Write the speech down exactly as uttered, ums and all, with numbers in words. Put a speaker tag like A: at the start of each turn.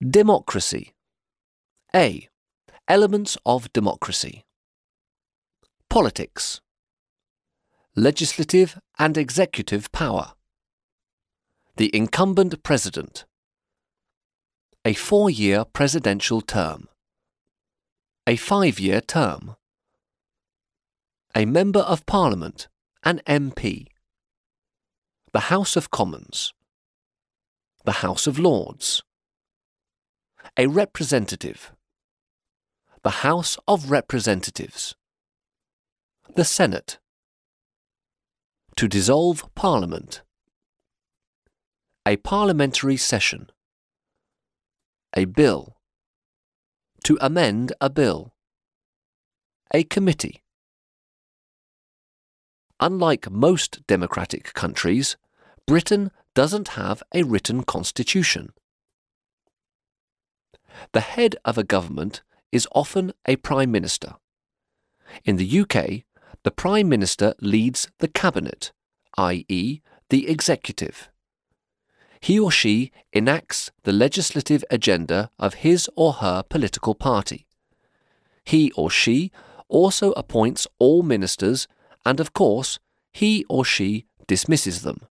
A: Democracy. A. Elements of democracy. Politics. Legislative and executive power. The incumbent president. A four-year presidential term. A five-year term. A Member of Parliament, an M P. The House of Commons. The House of Lords. A representative. The House of Representatives. The Senate. To dissolve Parliament. A parliamentary session. A bill. To amend a bill. A committee. Unlike most democratic countries, Britain doesn't have a written constitution. The head of a government is often a Prime Minister. In the U K, the Prime Minister leads the Cabinet, that is, the executive. He or she enacts the legislative agenda of his or her political party. He or she also appoints all ministers and, of course, he or she dismisses them.